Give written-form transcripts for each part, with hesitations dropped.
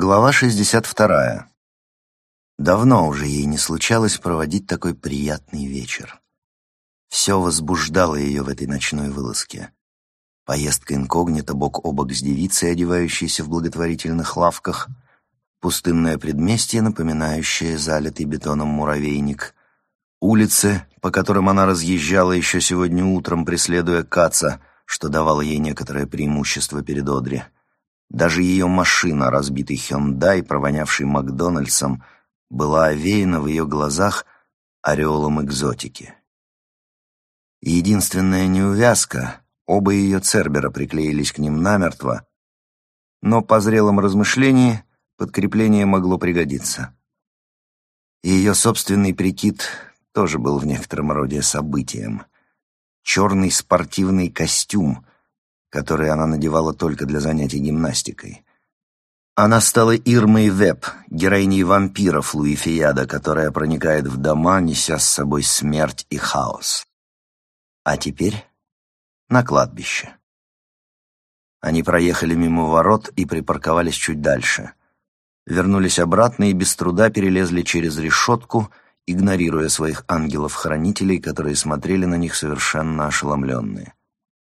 Глава 62. Давно уже ей не случалось проводить такой приятный вечер. Все возбуждало ее в этой ночной вылазке. Поездка инкогнито бок о бок с девицей, одевающейся в благотворительных лавках, пустынное предместье, напоминающее залитый бетоном муравейник, улицы, по которым она разъезжала еще сегодня утром, преследуя Каца, что давало ей некоторое преимущество перед Одри. Даже ее машина, разбитый Hyundai, провонявший Макдональдсом, была овеяна в ее глазах ореолом экзотики. Единственная неувязка — оба ее цербера приклеились к ним намертво, но по зрелом размышлении подкрепление могло пригодиться. Ее собственный прикид тоже был в некотором роде событием. Черный спортивный костюм, который она надевала только для занятий гимнастикой. Она стала Ирмой Веб, героиней вампиров Луи Фияда, которая проникает в дома, неся с собой смерть и хаос. А теперь на кладбище. Они проехали мимо ворот и припарковались чуть дальше. Вернулись обратно и без труда перелезли через решетку, игнорируя своих ангелов-хранителей, которые смотрели на них совершенно ошеломленные.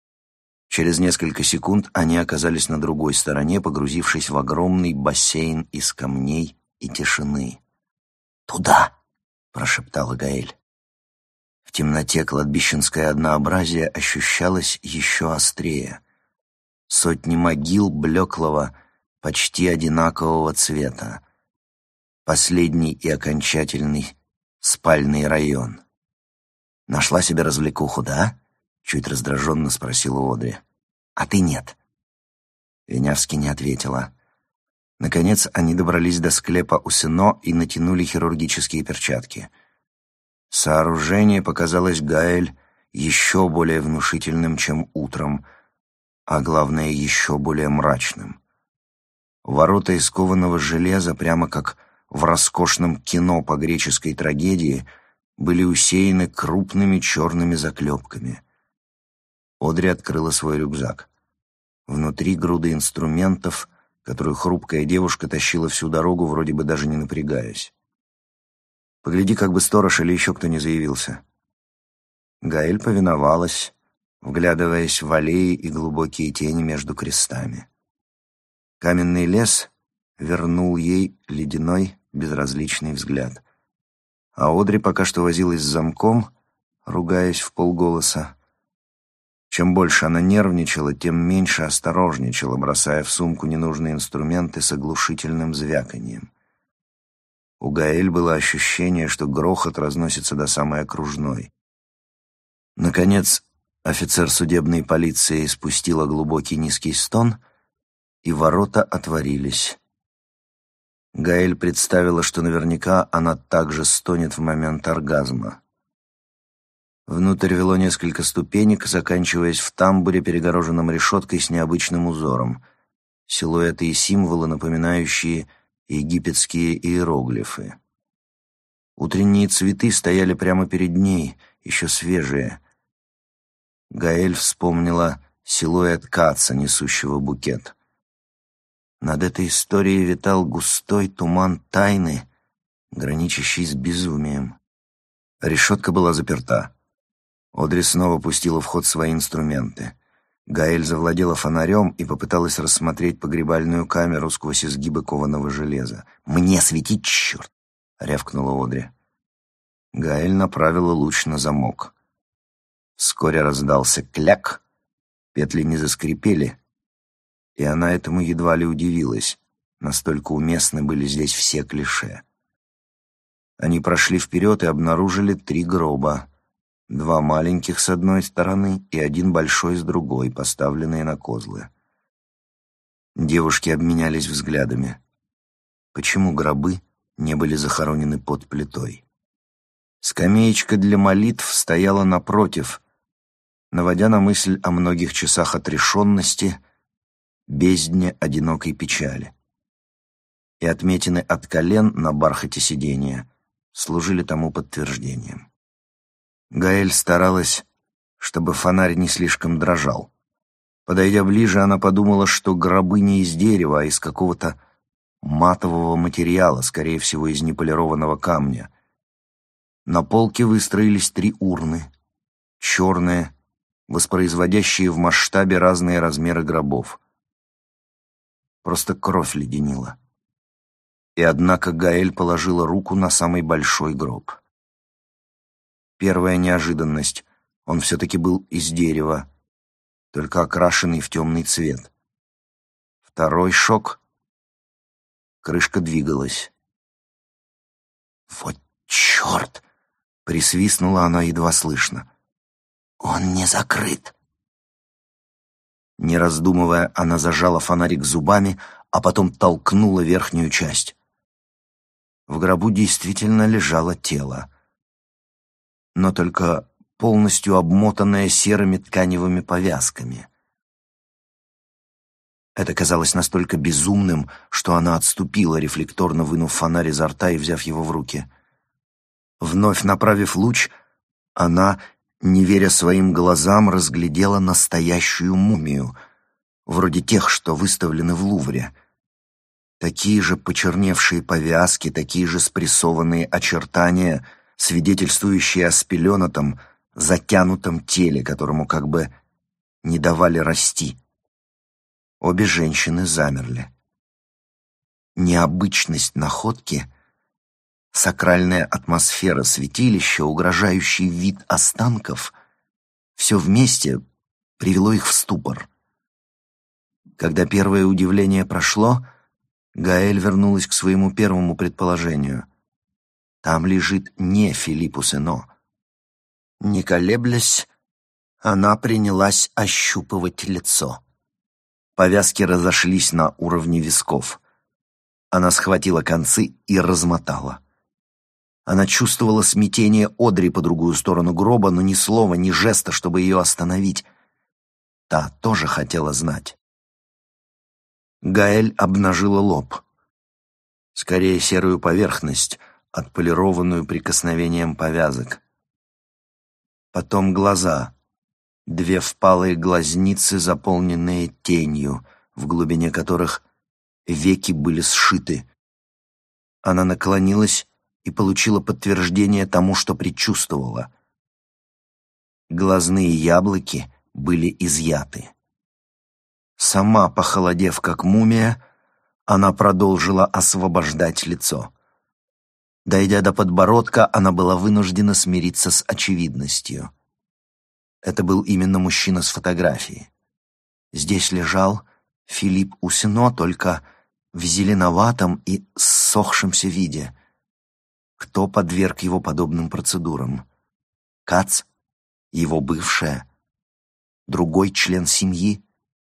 Через несколько секунд они оказались на другой стороне, погрузившись в огромный бассейн из камней и тишины. «Туда!» — прошептала Гаэль. В темноте кладбищенское однообразие ощущалось еще острее. Сотни могил блеклого, почти одинакового цвета. Последний и окончательный спальный район. «Нашла себе развлекуху, да?» — чуть раздраженно спросила Одри. «А ты нет». Винявски не ответила. Наконец они добрались до склепа у Сено и натянули хирургические перчатки. Сооружение показалось Гаэль еще более внушительным, чем утром, а главное, еще более мрачным. Ворота из кованого железа, прямо как в роскошном кино по греческой трагедии, были усеяны крупными черными заклепками. Одри открыла свой рюкзак. Внутри груда инструментов, которую хрупкая девушка тащила всю дорогу, вроде бы даже не напрягаясь. «Погляди, как бы сторож или еще кто не заявился». Гаэль повиновалась, вглядываясь в аллеи и глубокие тени между крестами. Каменный лес вернул ей ледяной, безразличный взгляд. А Одри пока что возилась с замком, ругаясь вполголоса. Чем больше она нервничала, тем меньше осторожничала, бросая в сумку ненужные инструменты с оглушительным звяканьем. У Гаэль было ощущение, что грохот разносится до самой окружной. Наконец, офицер судебной полиции спустила глубокий низкий стон, и ворота отворились. Гаэль представила, что наверняка она также стонет в момент оргазма. Внутрь вело несколько ступенек, заканчиваясь в тамбуре, перегороженном решеткой с необычным узором. Силуэты и символы, напоминающие египетские иероглифы. Утренние цветы стояли прямо перед ней, еще свежие. Гаэль вспомнила силуэт Каца, несущего букет. Над этой историей витал густой туман тайны, граничащий с безумием. Решетка была заперта. Одри снова пустила в ход свои инструменты. Гаэль завладела фонарем и попыталась рассмотреть погребальную камеру сквозь изгибы кованого железа. «Мне светить, черт!» — рявкнула Одри. Гаэль направила луч на замок. Вскоре раздался кляк, петли не заскрипели, и она этому едва ли удивилась, настолько уместны были здесь все клише. Они прошли вперед и обнаружили 3 гроба. 2 маленьких с одной стороны и 1 большой с другой, поставленные на козлы. Девушки обменялись взглядами. Почему гробы не были захоронены под плитой? Скамеечка для молитв стояла напротив, наводя на мысль о многих часах отрешенности, бездне одинокой печали. И отметины от колен на бархате сидения служили тому подтверждением. Гаэль старалась, чтобы фонарь не слишком дрожал. Подойдя ближе, она подумала, что гробы не из дерева, а из какого-то матового материала, скорее всего, из неполированного камня. На полке выстроились 3 урны, черные, воспроизводящие в масштабе разные размеры гробов. Просто кровь леденила. И однако Гаэль положила руку на самый большой гроб. Первая неожиданность — он все-таки был из дерева, только окрашенный в темный цвет. Второй шок — крышка двигалась. «Вот черт!» — присвистнула она едва слышно. «Он не закрыт!» Не раздумывая, она зажала фонарик зубами, а потом толкнула верхнюю часть. В гробу действительно лежало тело, но только полностью обмотанное серыми тканевыми повязками. Это казалось настолько безумным, что она отступила, рефлекторно вынув фонарь изо рта и взяв его в руки. Вновь направив луч, она, не веря своим глазам, разглядела настоящую мумию, вроде тех, что выставлены в Лувре. Такие же почерневшие повязки, такие же спрессованные очертания, свидетельствующие о спеленатом, затянутом теле, которому как бы не давали расти. Обе женщины замерли. Необычность находки, сакральная атмосфера святилища, угрожающий вид останков — все вместе привело их в ступор. Когда первое удивление прошло, Гаэль вернулась к своему первому предположению. Там лежит не Филипп Усино. Не колеблясь, она принялась ощупывать лицо. Повязки разошлись на уровне висков. Она схватила концы и размотала. Она чувствовала смятение Одри по другую сторону гроба, но ни слова, ни жеста, чтобы ее остановить. Та тоже хотела знать. Гаэль обнажила лоб. Скорее серую поверхность, отполированную прикосновением повязок. Потом глаза. 2 впалые глазницы, заполненные тенью, в глубине которых веки были сшиты. Она наклонилась и получила подтверждение тому, что предчувствовала. Глазные яблоки были изъяты. Сама, похолодев как мумия, она продолжила освобождать лицо. Дойдя до подбородка, она была вынуждена смириться с очевидностью. Это был именно мужчина с фотографии. Здесь лежал Филипп Усино, только в зеленоватом и ссохшемся виде. Кто подверг его подобным процедурам? Кац? Его бывшая? Другой член семьи?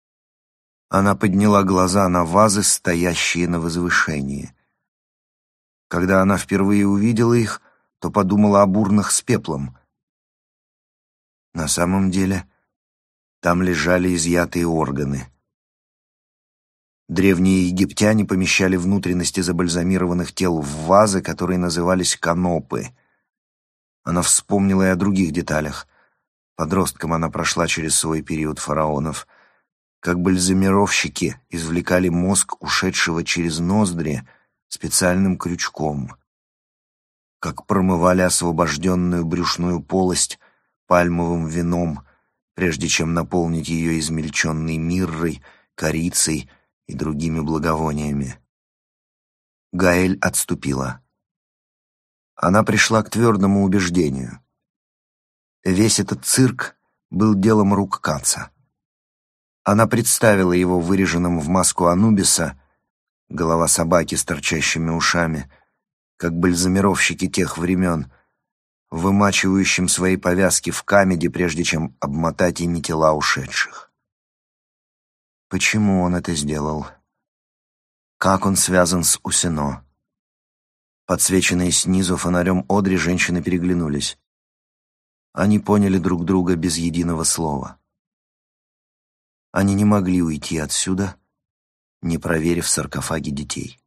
Она подняла глаза на вазы, стоящие на возвышении. Когда она впервые увидела их, то подумала об урнах с пеплом. На самом деле, там лежали изъятые органы. Древние египтяне помещали внутренности забальзамированных тел в вазы, которые назывались канопы. Она вспомнила и о других деталях. Подростком она прошла через свой период фараонов. Как бальзамировщики извлекали мозг ушедшего через ноздри специальным крючком. Как промывали освобожденную брюшную полость пальмовым вином, прежде чем наполнить ее измельченной миррой, корицей и другими благовониями. Гаэль отступила. Она пришла к твердому убеждению. Весь этот цирк был делом рук Каца. Она представила его выреженным в маску Анубиса, голова собаки с торчащими ушами, как бальзамировщики тех времен, вымачивающим свои повязки в камеде, прежде чем обмотать ими тела ушедших. Почему он это сделал? Как он связан с Усино? Подсвеченные снизу фонарем Одри, женщины переглянулись. Они поняли друг друга без единого слова. Они не могли уйти отсюда, не проверив саркофаги детей.